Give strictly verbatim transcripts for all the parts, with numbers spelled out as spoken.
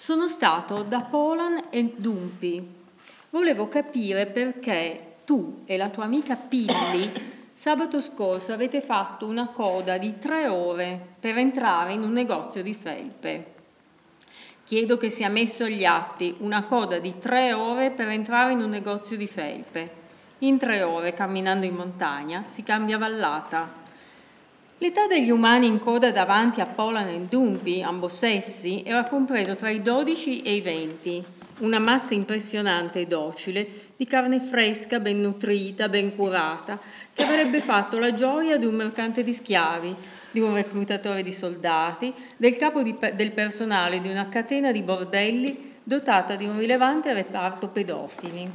Sono stato da Polan e Dumpi. Volevo capire perché tu e la tua amica Pilli sabato scorso avete fatto una coda di tre ore per entrare in un negozio di felpe. Chiedo che sia messo agli atti una coda di tre ore per entrare in un negozio di felpe. In tre ore, camminando in montagna, si cambia vallata. L'età degli umani in coda davanti a Polan e Dumpi, ambo sessi, era compreso tra i dodici e i venti. Una massa impressionante e docile, di carne fresca, ben nutrita, ben curata, che avrebbe fatto la gioia di un mercante di schiavi, di un reclutatore di soldati, del capo di, del personale di una catena di bordelli dotata di un rilevante reparto pedofili.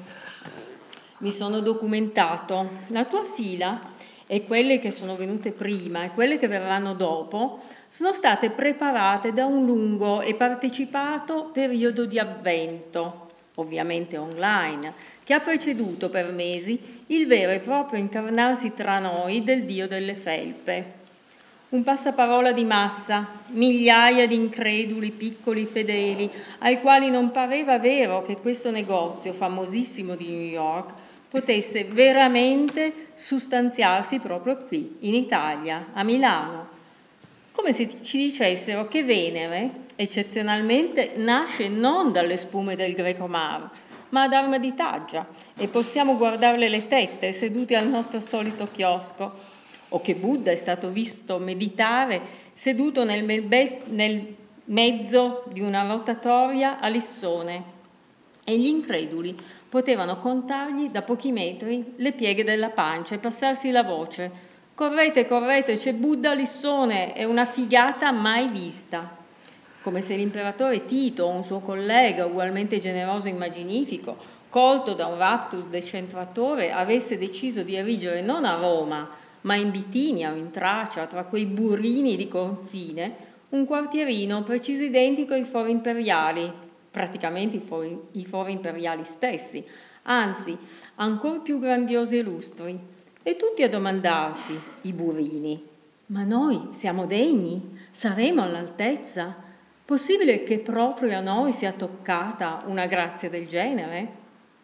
Mi sono documentato. La tua fila e quelle che sono venute prima e quelle che verranno dopo sono state preparate da un lungo e partecipato periodo di avvento, ovviamente online, che ha preceduto per mesi il vero e proprio incarnarsi tra noi del Dio delle felpe. Un passaparola di massa, migliaia di increduli piccoli fedeli, ai quali non pareva vero che questo negozio famosissimo di New York potesse veramente sostanziarsi proprio qui, in Italia, a Milano. Come se ci dicessero che Venere, eccezionalmente, nasce non dalle spume del Greco Mar, ma ad Arma di Taggia, e possiamo guardarle le tette seduti al nostro solito chiosco, o che Buddha è stato visto meditare seduto nel, me- nel mezzo di una rotatoria a Lissone, e gli increduli potevano contargli da pochi metri le pieghe della pancia e passarsi la voce: correte, correte, c'è Buddha a Lissone, è una figata mai vista. Come se l'imperatore Tito o un suo collega, ugualmente generoso e immaginifico, colto da un raptus decentratore, avesse deciso di erigere non a Roma, ma in Bitinia o in Tracia, tra quei burrini di confine, un quartierino preciso identico ai fori imperiali, praticamente i fori, i fori imperiali stessi, anzi, ancor più grandiosi e lustri, e tutti a domandarsi, i burini: ma noi siamo degni? Saremo all'altezza? Possibile che proprio a noi sia toccata una grazia del genere?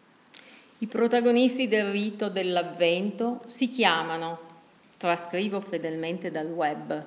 I protagonisti del rito dell'avvento si chiamano, trascrivo fedelmente dal web,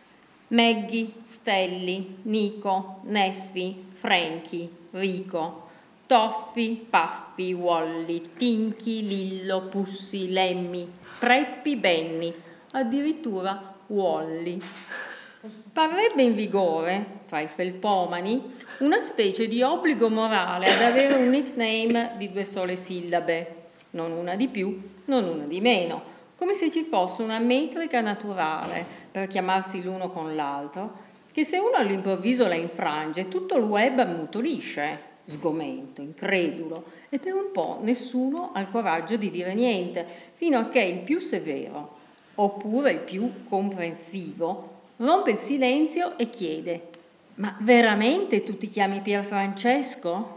Maggie, Stelli, Nico, Neffi, Frankie, Rico, Toffi, Paffi, Wally, Tinky, Lillo, Pussi, Lemmy, Preppi, Benny, addirittura Wally. Parrebbe in vigore, tra i felpomani, una specie di obbligo morale ad avere un nickname di due sole sillabe, non una di più, non una di meno, come se ci fosse una metrica naturale per chiamarsi l'uno con l'altro, che se uno all'improvviso la infrange, tutto il web ammutolisce, sgomento, incredulo, e per un po' nessuno ha il coraggio di dire niente, fino a che il più severo, oppure il più comprensivo, rompe il silenzio e chiede: ma veramente tu ti chiami Pierfrancesco?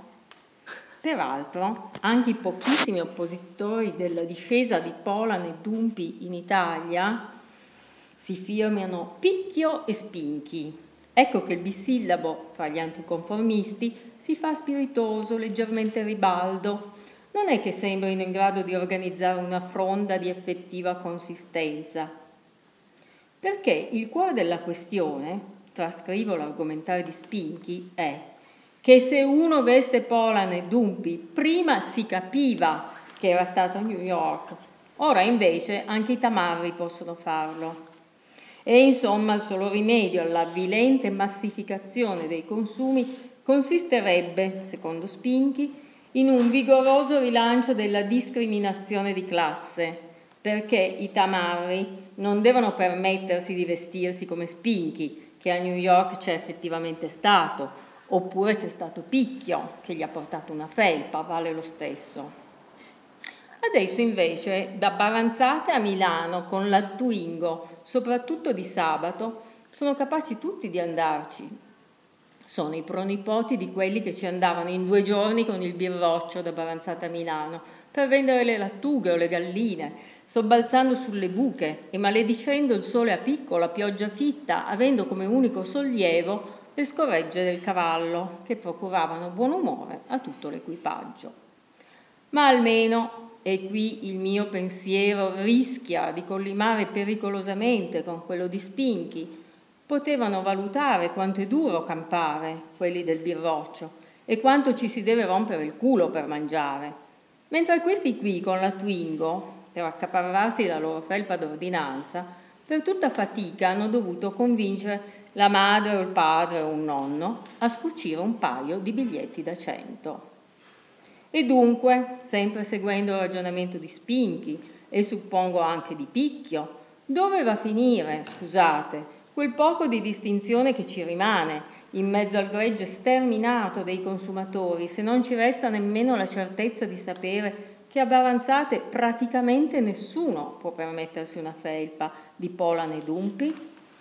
Peraltro, anche i pochissimi oppositori della discesa di Polan e Dumpi in Italia si firmano Picchio e Spinchi. Ecco che il bisillabo tra gli anticonformisti si fa spiritoso, leggermente ribaldo. Non è che sembrino in grado di organizzare una fronda di effettiva consistenza. Perché il cuore della questione, trascrivo l'argomentare di Spinchi, è che se uno veste Polan e Dumpi, prima si capiva che era stato a New York, ora invece anche i tamarri possono farlo. E insomma il solo rimedio all'avvilente massificazione dei consumi consisterebbe, secondo Spinchi, in un vigoroso rilancio della discriminazione di classe, perché i tamarri non devono permettersi di vestirsi come Spinchi, che a New York c'è effettivamente stato, oppure c'è stato Picchio, che gli ha portato una felpa, vale lo stesso. Adesso invece, da Baranzate a Milano, con la Twingo, soprattutto di sabato, sono capaci tutti di andarci. Sono i pronipoti di quelli che ci andavano in due giorni con il birroccio da Baranzate a Milano, per vendere le lattughe o le galline, sobbalzando sulle buche e maledicendo il sole a picco, la pioggia fitta, avendo come unico sollievo e scorregge del cavallo, che procuravano buon umore a tutto l'equipaggio. Ma almeno, e qui il mio pensiero rischia di collimare pericolosamente con quello di Spinchi, potevano valutare quanto è duro campare, quelli del birroccio, e quanto ci si deve rompere il culo per mangiare, mentre questi qui con la Twingo, per accaparrarsi la loro felpa d'ordinanza, per tutta fatica hanno dovuto convincere la madre o il padre o un nonno a scucire un paio di biglietti da cento. E dunque, sempre seguendo il ragionamento di Spinchi e suppongo anche di Picchio, dove va a finire, scusate, quel poco di distinzione che ci rimane in mezzo al gregge sterminato dei consumatori, se non ci resta nemmeno la certezza di sapere che a Baranzate praticamente nessuno può permettersi una felpa di Polan e Dumpi?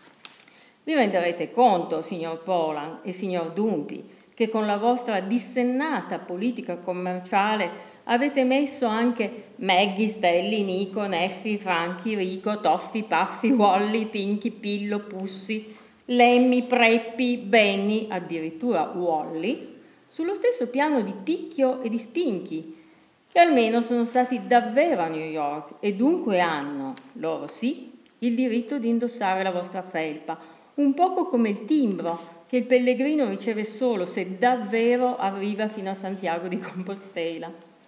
Vi renderete conto, signor Polan e signor Dumpi, che con la vostra dissennata politica commerciale avete messo anche Maggie, Stelli, Nico, Neffi, Franchi, Rico, Toffi, Paffi, Wally, Tinky, Pillo, Pussi, Lemmy, Preppi, Benny, addirittura Wally, sullo stesso piano di Picchio e di Spinchi, che almeno sono stati davvero a New York e dunque hanno, loro sì, il diritto di indossare la vostra felpa, un poco come il timbro che il pellegrino riceve solo se davvero arriva fino a Santiago di Compostela.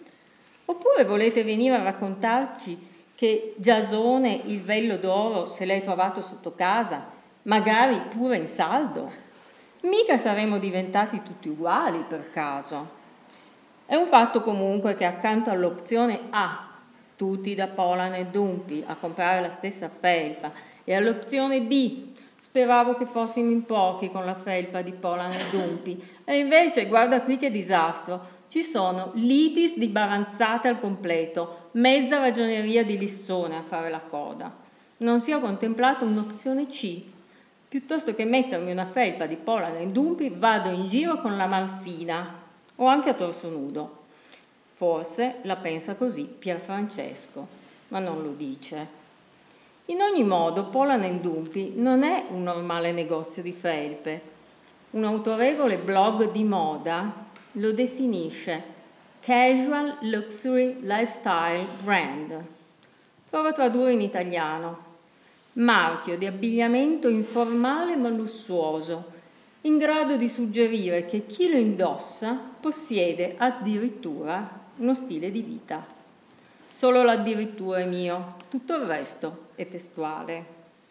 Oppure volete venire a raccontarci che Giasone il vello d'oro se l'hai trovato sotto casa, magari pure in saldo? Mica saremmo diventati tutti uguali per caso. È un fatto comunque che accanto all'opzione A, tutti da Polan e Dumpi a comprare la stessa felpa, e all'opzione B, speravo che fossimo in pochi con la felpa di Polan e Dumpi, e invece guarda qui che disastro, ci sono l'Itis di Baranzate al completo, mezza ragioneria di Lissone a fare la coda. Non sia contemplata un'opzione C. Piuttosto che mettermi una felpa di Polan e Dumpi vado in giro con la Marsina o anche a torso nudo. Forse la pensa così Pierfrancesco, ma non lo dice. In ogni modo Polan e Dumpi non è un normale negozio di felpe. Un autorevole blog di moda lo definisce Casual Luxury Lifestyle Brand. Provo a tradurre in italiano. Marchio di abbigliamento informale ma lussuoso, in grado di suggerire che chi lo indossa possiede addirittura uno stile di vita. Solo l'addirittura è mio, tutto il resto è testuale.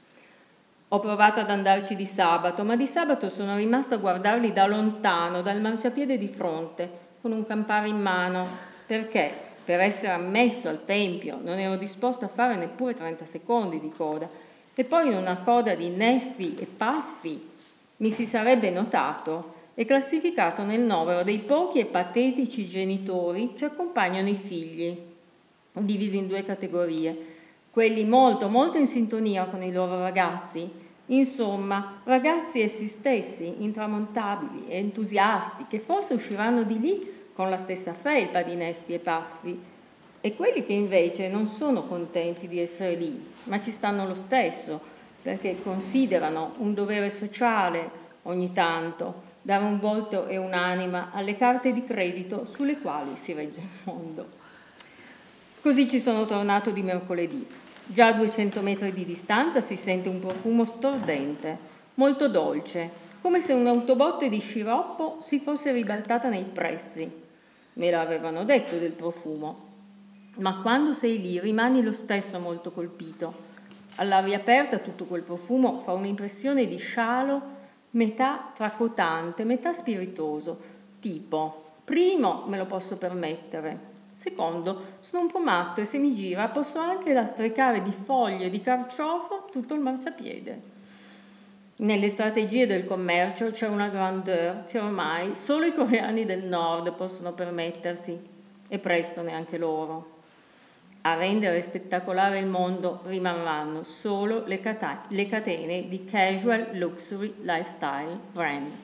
Ho provato ad andarci di sabato, ma di sabato sono rimasta a guardarli da lontano, dal marciapiede di fronte, con un campare in mano, perché per essere ammesso al tempio non ero disposto a fare neppure trenta secondi di coda, e poi in una coda di Neffi e Paffi mi si sarebbe notato e classificato nel novero dei pochi e patetici genitori che accompagnano i figli, divisi in due categorie, quelli molto molto in sintonia con i loro ragazzi, insomma ragazzi essi stessi, intramontabili e entusiasti, che forse usciranno di lì con la stessa felpa di Neffi e Paffi, e quelli che invece non sono contenti di essere lì, ma ci stanno lo stesso, perché considerano un dovere sociale ogni tanto dare un volto e un'anima alle carte di credito sulle quali si regge il mondo. Così ci sono tornato di mercoledì. Già a duecento metri di distanza si sente un profumo stordente, molto dolce, come se un'autobotte di sciroppo si fosse ribaltata nei pressi. Me l'avevano detto del profumo, ma quando sei lì rimani lo stesso molto colpito. All'aria aperta tutto quel profumo fa un'impressione di scialo metà tracotante, metà spiritoso, tipo, primo, me lo posso permettere, secondo, sono un po' matto e se mi gira posso anche lastricare di foglie di carciofo tutto il marciapiede. Nelle strategie del commercio c'è una grandeur che ormai solo i coreani del nord possono permettersi, e presto neanche loro. A rendere spettacolare il mondo rimarranno solo le, cata- le catene di Casual Luxury Lifestyle Brand.